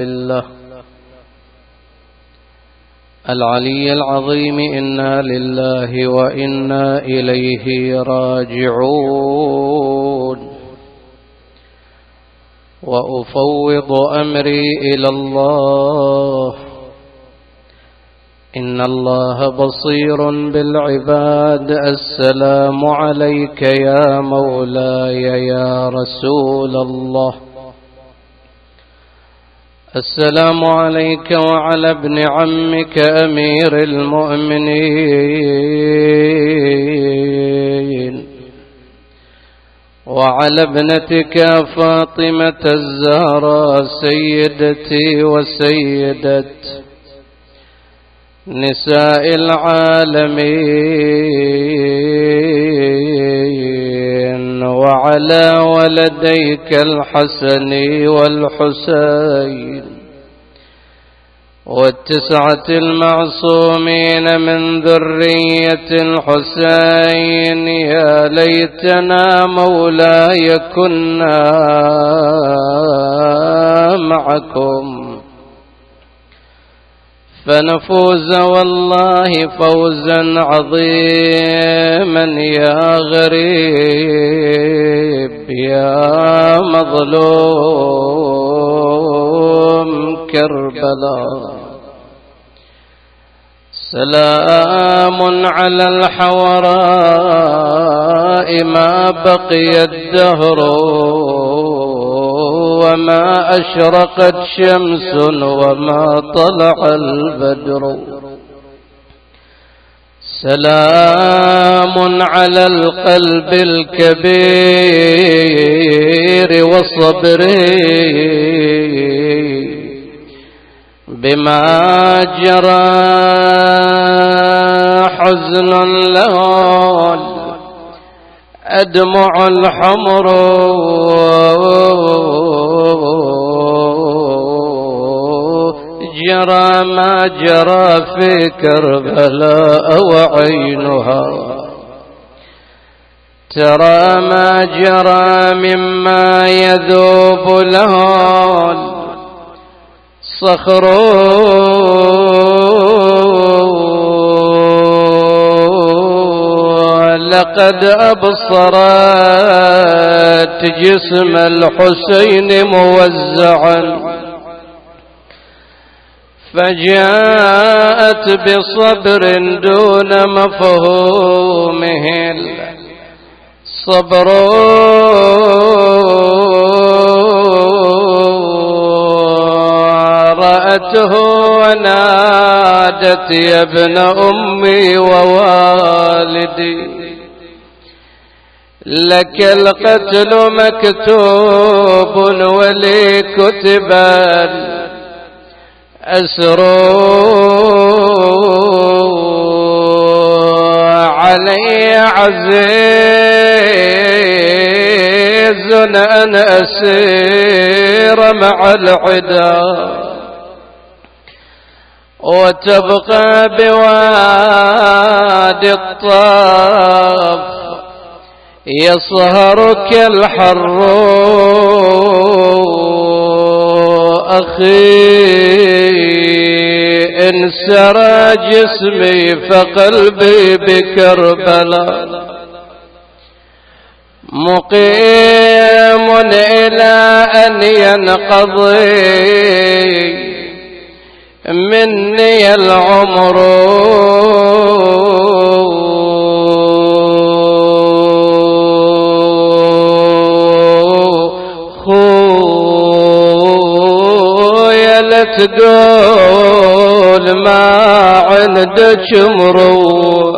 الله العلي العظيم إنا لله وإنا إليه راجعون وأفوض أمري إلى الله إن الله بصير بالعباد السلام عليك يا مولاي يا رسول الله السلام عليك وعلى ابن عمك أمير المؤمنين وعلى ابنتك فاطمة الزهراء سيدتي وسيدة نساء العالمين وعلى ولديك الحسن والحسين والتسعة المعصومين من ذرية الحسين يا ليتنا مولاي كنا معكم فنفوز والله فوزا عظيما يا غريب يا مظلوم كربلاء سلام على الحوراء ما بقي الدهر وما أشرقت شمس وما طلع البدر سلام على القلب الكبير وصبره بما جرى حزن له أدمع الحمر جرى ما جرى في كربلاء وعينها ترى ما جرى مما يذوب له الصخر لقد أبصرت جسم الحسين موزعا فجاءت بصبر دون مفهومه الصبر رأته ونادت يا ابن أمي ووالدي لك القتل مكتوب ولي كتبا علي عزيز أن أسير مع العدا وتبقى بوادي الطاف يصهرك الحر أخي إن سرى جسمي فقلبي بكربلاء مقيم إلى أن ينقضي مني العمر تقول ما عندك مروء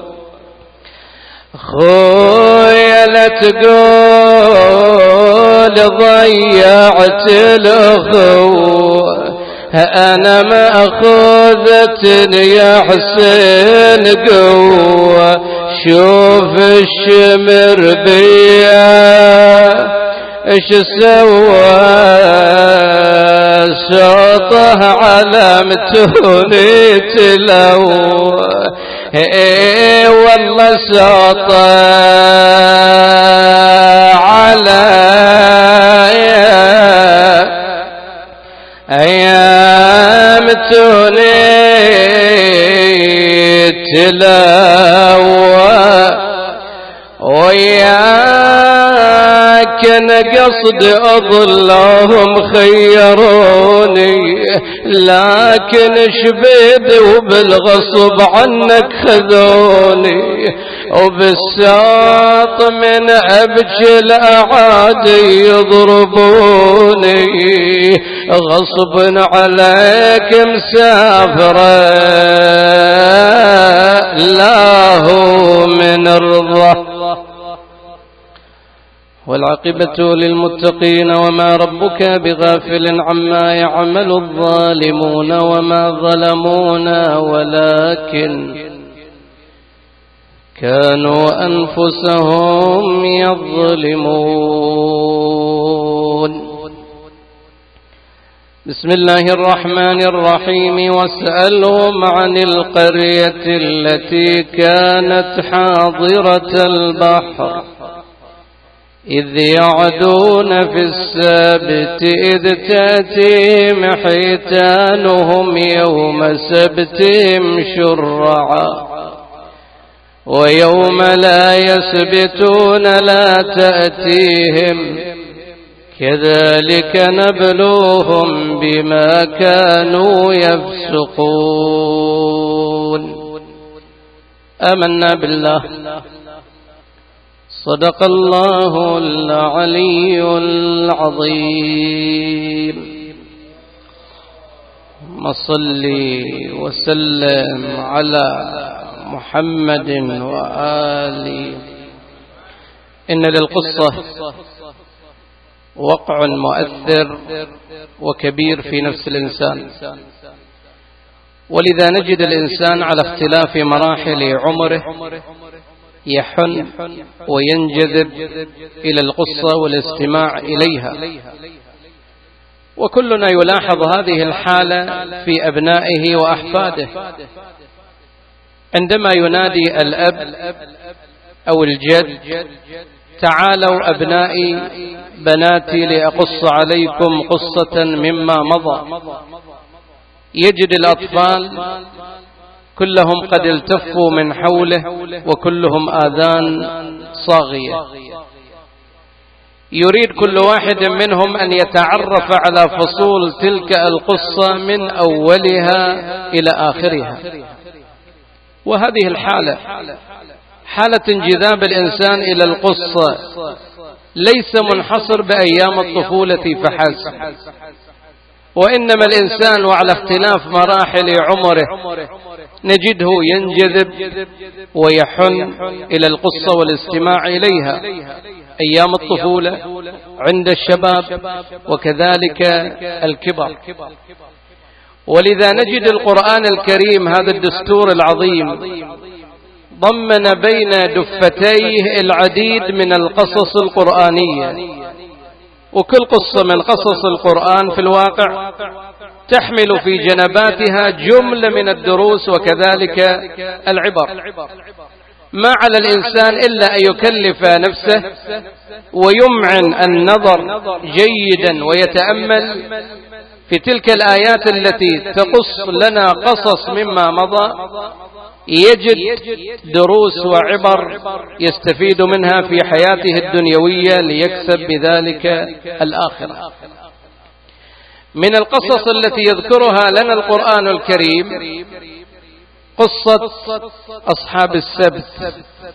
خويا لا تقول ضيعت الاخوة انا ما اخذتني يا حسين قوة شوف الشمر بيا ايش سوى صوته علامتوني تلوى والله صوته على أيام تلاوة وياك أنا قصد أضلهم خيروني لكن شبيد وبالغصب عنك خذوني وبالساط من أبجي الأعادي يضربوني غصب عليك مسافرة لا هو من الرضا والعاقبة للمتقين وما ربك بغافل عما يعمل الظالمون وما ظلمونا ولكن كانوا أنفسهم يظلمون. بسم الله الرحمن الرحيم واسألهم عن القرية التي كانت حاضرة البحر إذ يعدون في السبت إذ تأتيهم حيتانهم يوم سبتهم شرعا ويوم لا يسبتون لا تأتيهم كذلك نبلوهم بما كانوا يفسقون. آمنا بالله صدق الله العلي العظيم. صل وسلم على محمد وآله. إن للقصة وقع مؤثر وكبير في نفس الإنسان، ولذا نجد الإنسان على اختلاف مراحل عمره يحن وينجذب إلى القصة والاستماع إليها، وكلنا يلاحظ هذه الحالة في أبنائه وأحفاده. عندما ينادي الأب أو الجد تعالوا أبنائي بناتي لأقص عليكم قصة مما مضى، يجد الأطفال كلهم قد التفوا من حوله وكلهم آذان صاغية، يريد كل واحد منهم أن يتعرف على فصول تلك القصة من أولها إلى آخرها. وهذه الحالة حالة انجذاب الإنسان إلى القصة ليس منحصر بأيام الطفولة فحسب، وإنما الإنسان وعلى اختلاف مراحل عمره نجده ينجذب ويحن إلى القصة والاستماع إليها أيام الطفولة عند الشباب وكذلك الكبر. ولذا نجد القرآن الكريم هذا الدستور العظيم ضمن بين دفتيه العديد من القصص القرآنية، وكل قصة من قصص القرآن في الواقع تحمل في جنباتها جملة من الدروس وكذلك العبر. ما على الإنسان إلا أن يكلف نفسه ويمعن النظر جيدا ويتأمل في تلك الآيات التي تقص لنا قصص مما مضى، يجد دروس وعبر يستفيد منها في حياته الدنيوية ليكسب بذلك الآخرة. من القصص التي يذكرها لنا القرآن الكريم قصة أصحاب السبت،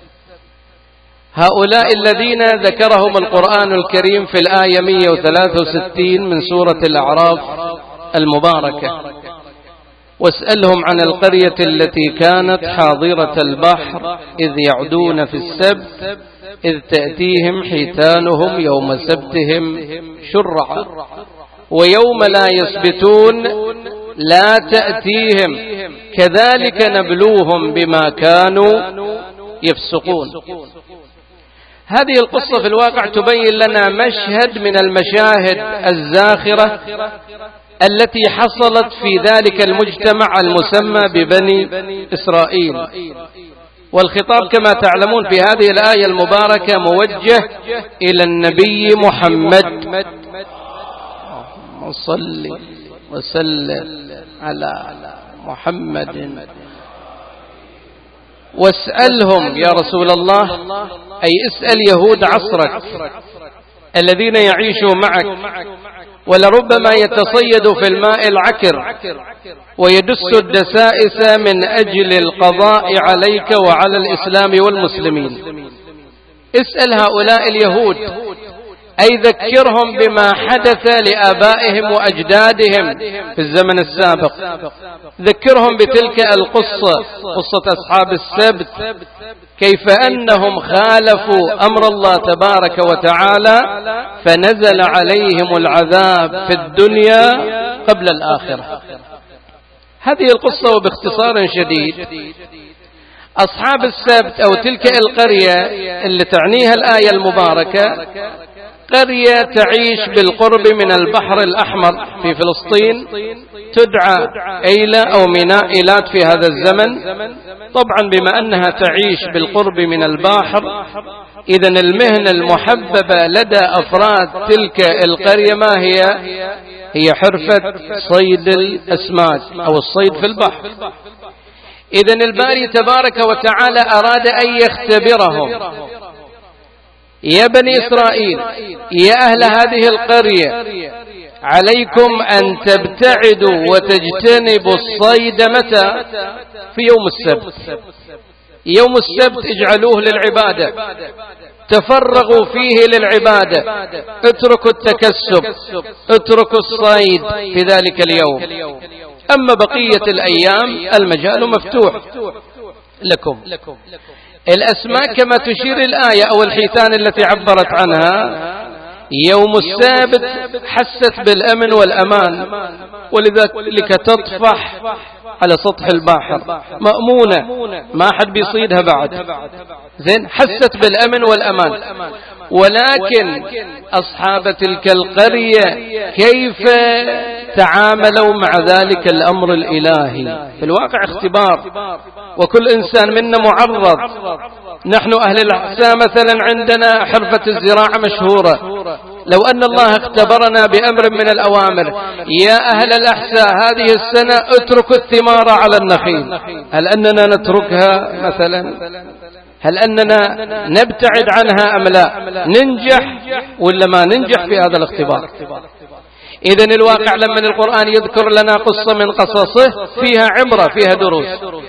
هؤلاء الذين ذكرهم القرآن الكريم في الآية 163 من سورة الأعراف المباركة: واسألهم عن القرية التي كانت حاضرة البحر إذ يعدون في السبت إذ تأتيهم حيتانهم يوم سبتهم شرعا ويوم لا يسبتون لا تأتيهم كذلك نبلوهم بما كانوا يفسقون. هذه القصة في الواقع تبين لنا مشهد من المشاهد الزاخرة التي حصلت في ذلك المجتمع المسمى ببني إسرائيل. والخطاب كما تعلمون في هذه الآية المباركة موجه إلى النبي محمد، صل وسلم على محمد واسألهم يا رسول الله، أي اسأل يهود عصرك الذين يعيشوا معك ولربما يتصيدوا في الماء العكر ويدس الدسائس من أجل القضاء عليك وعلى الإسلام والمسلمين. اسأل هؤلاء اليهود، أي ذكرهم بما حدث لآبائهم وأجدادهم في الزمن السابق، ذكرهم بتلك القصة، قصة أصحاب السبت، كيف أنهم خالفوا أمر الله تبارك وتعالى فنزل عليهم العذاب في الدنيا قبل الآخرة. هذه القصة وباختصار شديد. أصحاب السبت أو تلك القرية اللي تعنيها الآية المباركة قرية تعيش بالقرب من البحر الأحمر في فلسطين، تدعى إيلة أو ميناء إيلات في هذا الزمن. طبعا بما أنها تعيش بالقرب من البحر، إذن المهنة المحببة لدى أفراد تلك القرية ما هي؟ هي حرفة صيد الأسماك أو الصيد في البحر. إذن الباري تبارك وتعالى أراد أن يختبرهم. يا بني إسرائيل، يا أهل هذه القرية، عليكم أن تبتعدوا وتجتنبوا الصيد متى؟ في يوم السبت. يوم السبت اجعلوه للعبادة، تفرغوا فيه للعبادة، اتركوا التكسب، اتركوا الصيد في ذلك اليوم. أما بقية الأيام المجال مفتوح لكم. الأسماك كما تشير الآية أو الحيتان التي عبرت عنها يوم السبت حست بالأمن والأمان، ولذلك تطفح على سطح البحر مأمونة، ما حد بيصيدها بعد. زين، حست بالأمن والأمان. ولكن أصحاب تلك القرية كيف تعاملوا مع ذلك الأمر الإلهي؟ في الواقع اختبار، وكل إنسان منا معرض. نحن أهل الأحساء مثلا عندنا حرفة الزراعة مشهورة. لو أن الله اختبرنا بأمر من الأوامر، يا أهل الأحساء هذه السنة اتركوا الثمار على النخيل، هل أننا نتركها مثلا؟ هل أننا نبتعد عنها أم لا؟ ننجح ولا ما ننجح في هذا الاختبار؟ إذن الواقع لما القرآن يذكر لنا قصة من قصصه فيها عبرة، فيها دروس.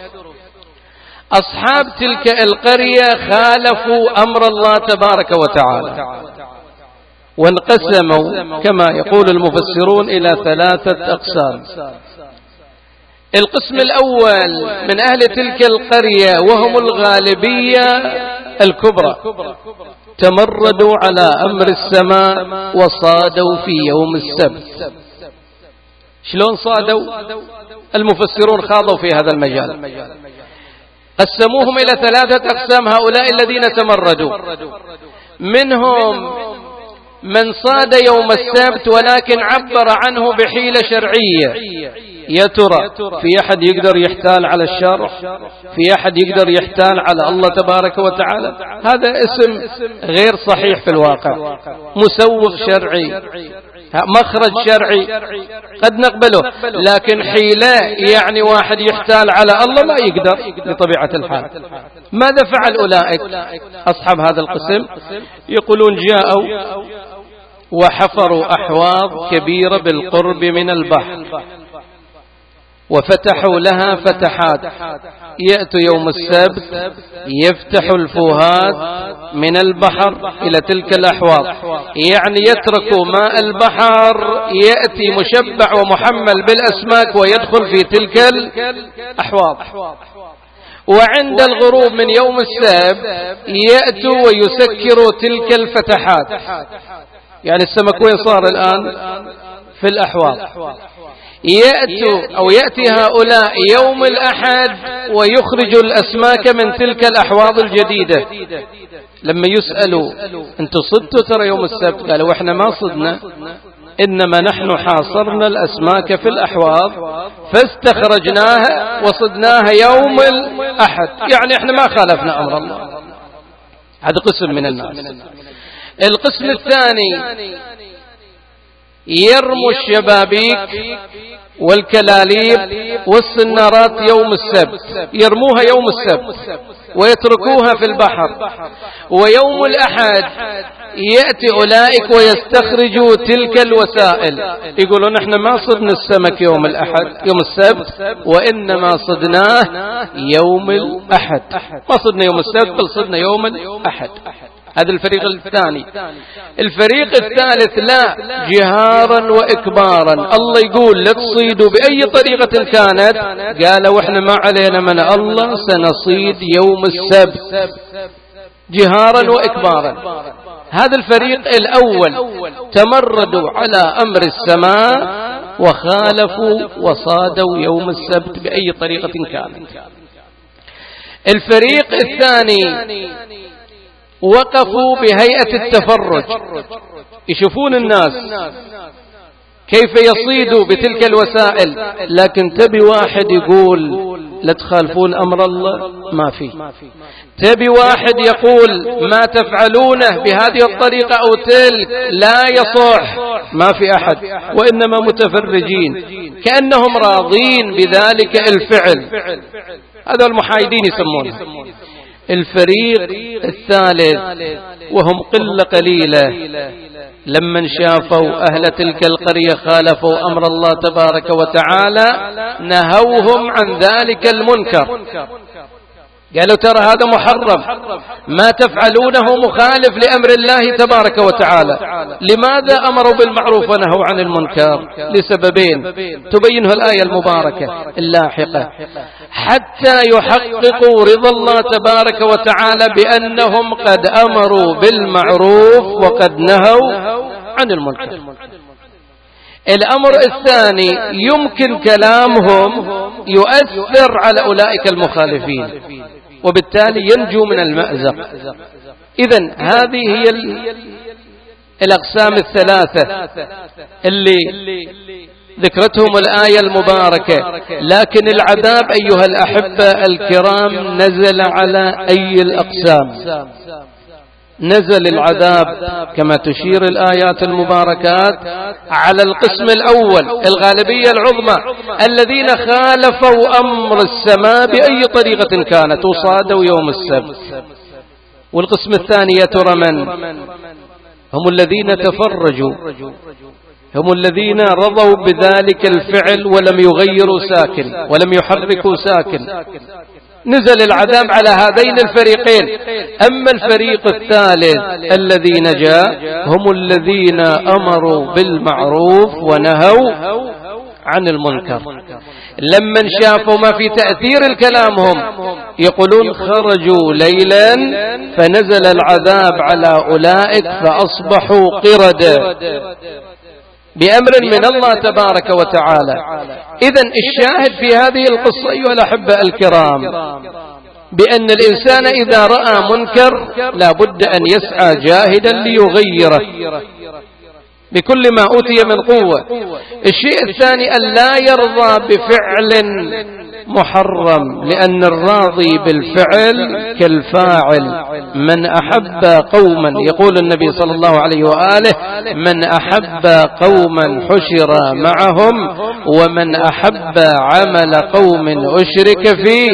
أصحاب تلك القرية خالفوا أمر الله تبارك وتعالى، وانقسموا كما يقول المفسرون إلى 3 أقسام. القسم الأول من أهل تلك القرية وهم الغالبية الكبرى، تمردوا على أمر السماء وصادوا في يوم السبت. شلون صادوا؟ المفسرون خاضوا في هذا المجال، قسموهم إلى 3 أقسام. هؤلاء الذين تمردوا منهم من صاد يوم السبت ولكن عبر عنه بحيلة شرعية. يا ترى في أحد يقدر يحتال على الشرع؟ في أحد يقدر يحتال على الله تبارك وتعالى؟ هذا اسم غير صحيح في الواقع. مسوغ شرعي، مخرج شرعي قد نقبله، لكن حيلة يعني واحد يحتال على الله ما يقدر بطبيعة الحال. ماذا فعل أولئك أصحاب هذا القسم؟ يقولون جاءوا وحفروا أحواض كبيرة بالقرب من البحر وفتحوا لها فتحات. يأتوا يوم السبت يفتحوا الفوهات من البحر إلى تلك الأحواض، يعني يتركوا ماء البحر يأتي مشبع ومحمل بالأسماك ويدخل في تلك الأحواض. وعند الغروب من يوم السبت يأتوا ويسكروا تلك الفتحات. يعني السمك وين صار الآن؟ في الأحواض. يأتي هؤلاء يوم الأحد ويخرجوا الأسماك من تلك الأحواض الجديدة. لما يسألوا أنتوا صدتوا ترى يوم السبت؟ قالوا إحنا ما صدنا، إنما نحن حاصرنا الأسماك في الأحواض فاستخرجناها وصدناها يوم الأحد، يعني إحنا ما خالفنا أمر الله. هذا قسم من الناس. القسم الثاني يرموا الشبابيك والكلاليب والسنارات يوم السبت، يرموها يوم السبت ويتركوها في البحر، ويوم الأحد يأتي أولئك ويستخرجوا تلك الوسائل، يقولون احنا ما صدنا السمك يوم الأحد يوم السبت، وإنما صدناه يوم الأحد، ما صدنا يوم السبت بل صدنا يوم الأحد. هذا الفريق الثاني. الفريق الثالث لا، جهارا وإكبارا، الله يقول لا تصيدوا بأي طريقة كانت، قالوا احنا ما علينا من الله سنصيد يوم السبت، جهارا وإكبارا. هذا الفريق الأول تمردوا على أمر السماء وخالفوا وصادوا يوم السبت بأي طريقة كانت. الفريق الثاني وقفوا بهيئة التفرج، يشوفون الناس كيف يصيدوا بتلك الوسائل، لكن تبي واحد يقول لا تخالفون أمر الله، ما في. تبي واحد يقول ما تفعلونه بهذه الطريقة أو تلك لا يصح، ما في أحد، وإنما متفرجين كأنهم راضين بذلك الفعل. هذا المحايدين يسمونه. الفريق الثالث وهم قلة قليلة، لما شافوا أهل تلك القرية خالفوا أمر الله تبارك وتعالى نهوهم عن ذلك المنكر، قالوا ترى هذا محرم، ما تفعلونه مخالف لأمر الله تبارك وتعالى. لماذا أمروا بالمعروف ونهوا عن المنكر؟ لسببين تبينه الآية المباركة اللاحقة، حتى يحققوا رضا الله تبارك وتعالى بأنهم قد أمروا بالمعروف وقد نهوا عن المنكر. الأمر الثاني يمكن كلامهم يؤثر على أولئك المخالفين وبالتالي ينجو من المأزق. إذن هذه هي الأقسام الثلاثة اللي ذكرتهم الآية المباركة. لكن العذاب أيها الأحبة الكرام نزل على أي الأقسام؟ نزل العذاب كما تشير الآيات المباركات على القسم الأول الغالبية العظمى الذين خالفوا أمر السماء بأي طريقة كانت وصادوا يوم السبت. والقسم الثاني يا ترى من؟ هم الذين تفرجوا، هم الذين رضوا بذلك الفعل ولم يغيروا ساكن ولم يحركوا ساكن. نزل العذاب على هذين الفريقين. أما الفريق الثالث الذي نجا هم الذين أمروا بالمعروف ونهوا عن المنكر. لما شافوا ما في تأثير الكلامهم يقولون خرجوا ليلا فنزل العذاب على أولئك فأصبحوا قردة بأمر من الله تبارك وتعالى. إذن الشاهد في هذه القصة أيها الأحبة الكرام بأن الإنسان إذا رأى منكر لا بد أن يسعى جاهدا ليغيره بكل ما أوتي من قوة. الشيء الثاني أن لا يرضى بفعل محرم، لأن الراضي بالفعل كالفاعل. من أحب قوما، يقول النبي صلى الله عليه وآله، من أحب قوما حشر معهم، ومن أحب عمل قوم أشرك في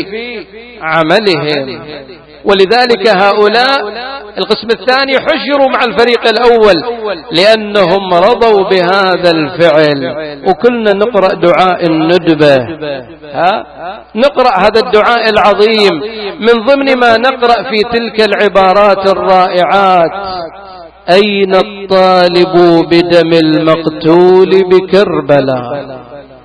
عملهم. ولذلك هؤلاء القسم الثاني حشروا مع الفريق الأول لأنهم رضوا بهذا الفعل. وكلنا نقرأ دعاء الندبة، نقرأ هذا الدعاء العظيم، من ضمن ما نقرأ في تلك العبارات الرائعات: أين الطالب بدم المقتول بكربلاء.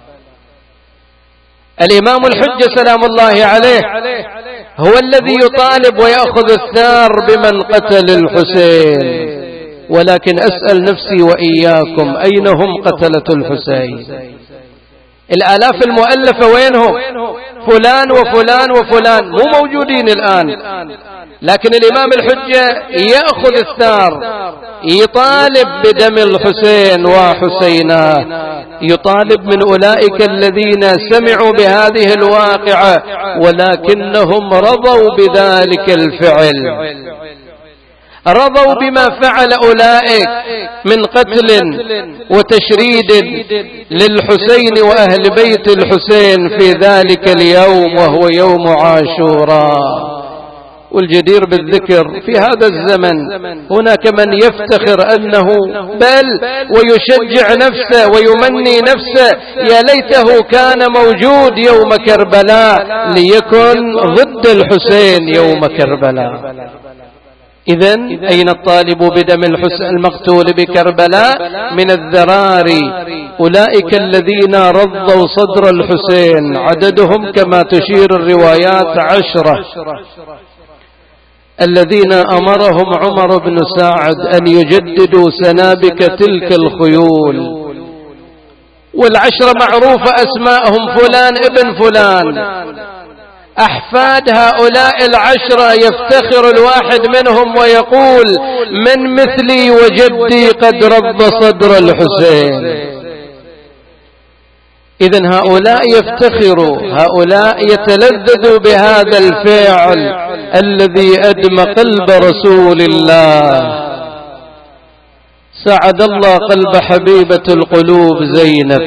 الإمام الحجة سلام الله عليه هو الذي يطالب ويأخذ الثار بمن قتل الحسين، ولكن أسأل نفسي وإياكم أين هم قتلة الحسين؟ الآلاف المؤلفة وينهم؟ فلان وفلان وفلان مو موجودين الآن. لكن الإمام الحجة يأخذ الثار، يطالب بدم الحسين وحسيناه، يطالب من أولئك الذين سمعوا بهذه الواقعة ولكنهم رضوا بذلك الفعل. رضوا بما فعل أولئك من قتل وتشريد للحسين وأهل بيت الحسين في ذلك اليوم وهو يوم عاشوراء. والجدير بالذكر في هذا الزمن هناك من يفتخر أنه بل ويشجع نفسه ويمني نفسه يا ليته كان موجود يوم كربلاء ليكن ضد الحسين يوم كربلاء. إذن أين الطالب بدم الحسين المقتول بكربلاء؟ من الذراري أولئك الذين رضوا صدر الحسين، عددهم كما تشير الروايات 10، الذين أمرهم عمر بن سعد أن يجددوا سنابك تلك الخيول. والعشرة معروفة أسماءهم، فلان ابن فلان، أحفاد هؤلاء العشرة يفتخر الواحد منهم ويقول من مثلي وجدي قد رض صدر الحسين. إذن هؤلاء يفتخروا، هؤلاء يتلذذوا بهذا الفعل الذي أدمى قلب رسول الله. سعد الله قلب حبيبة القلوب زينب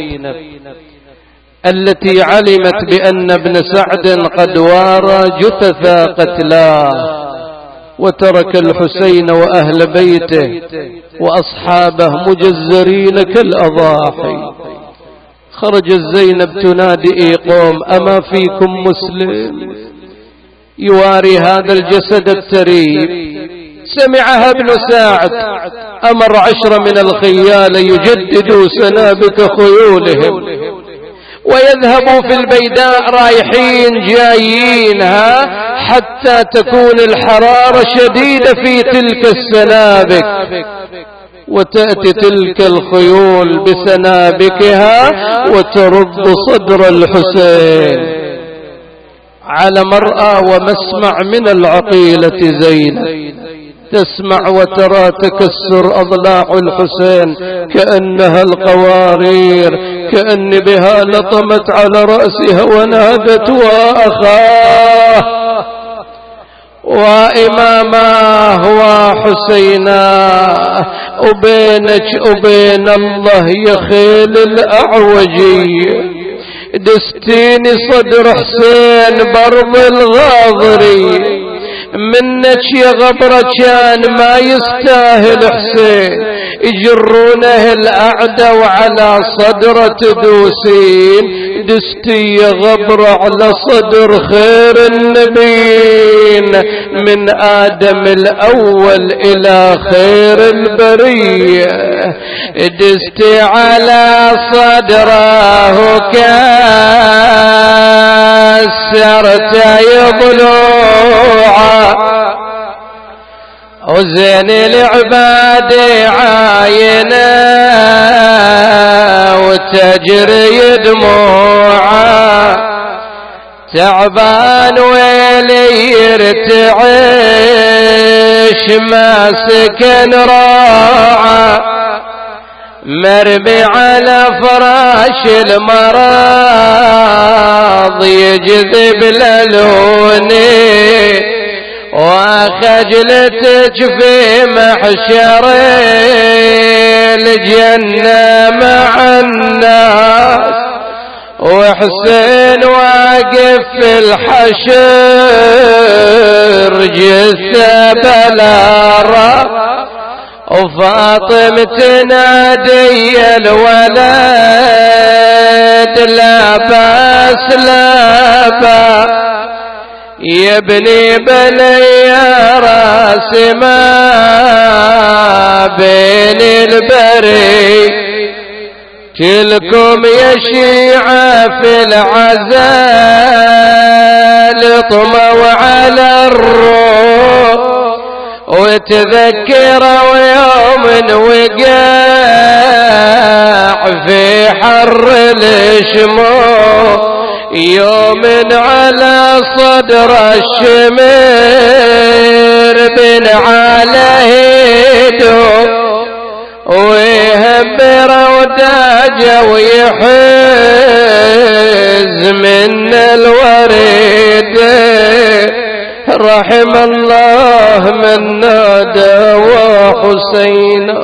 التي علمت بأن ابن سعد قد وارى جثث قتلاه وترك الحسين وأهل بيته وأصحابه مجزرين كالأضاحي. خرجت زينب تنادي قوم أما فيكم مسلم يواري هذا الجسد التريب؟ سمعها ابن سعد، أمر 10 من الخيال يجددوا سنابك خيولهم ويذهبوا في البيداء رايحين جايين حتى تكون الحرارة شديدة في تلك السنابك، وتأتي تلك الخيول بسنابكها وترد صدر الحسين. على مرأى ومسمع من العقيلة زينب، تسمع وترى تكسر أضلاع الحسين كأنها القوارير، كأن بها لطمت على رأسها ونادت وأخاه وإماماه وحسيناه وبينك وبين الله يا خيل الأعوجي دستيني صدر حسين برض الغاضري، منك يا غبرة كان ما يستاهل حسين، يجرونه الأعدى وعلى صدره تدوسين، دستي يا غبرة على صدر خير النبيين من آدم الأول إلى خير البرية، دستي على صدره كسرت يضلوعا وزين العباد عاينة وتجري دموعا، تعبان ويلي يرتعش ما سكن راعا، مرمي على فراش المرض يجذب للوني، وخجلتك في محشر الجنة مع الناس، وحسين واقف في الحشر جثة بلا رأس، وفاطمة تنادي الولد لا باس لا باس، يا ابني بلي يا راس ما بين البري، كلكم يا شيعة في العزال طموا على الروح، وتذكروا يوم وقع في حر الشموع، يوم على صدر الشمير بن على ويهبر وداج ويحز من الوريد، رحم الله من نادى حسينا.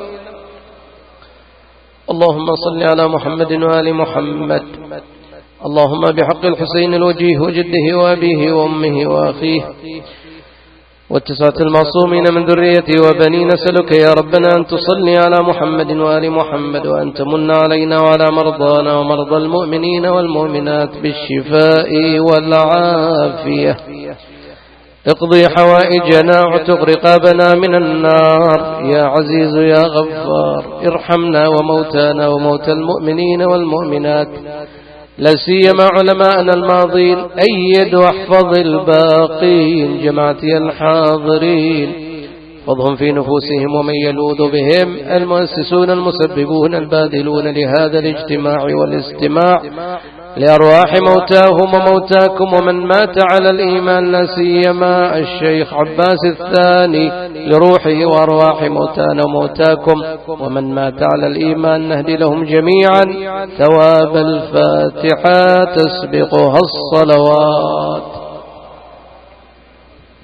اللهم صل على محمد وآل محمد. اللهم بحق الحسين الوجيه وجده وأبيه وأمه وأخيه والتسعة المعصومين من ذريته وبني نسلك يا ربنا أن تصلي على محمد وآل محمد، وأن تمن علينا وعلى مرضانا ومرضى المؤمنين والمؤمنات بالشفاء والعافية. اقضي حوائجنا واعتق رقابنا من النار يا عزيز يا غفار. ارحمنا وموتانا وموتى المؤمنين والمؤمنات، لا سيما علماءنا الماضين. أيد واحفظ الباقين. جماعتي الحاضرين فضهم في نفوسهم ومن يلوذ بهم، المؤسسون المسببون الباذلون لهذا الاجتماع والاستماع، لأرواح موتاهم وموتاكم ومن مات على الإيمان، لا سيما الشيخ عباس الثاني لروحه وأرواح موتانا وموتاكم ومن مات على الإيمان. نهدي لهم جميعا ثواب الفاتحة تسبقها الصلوات.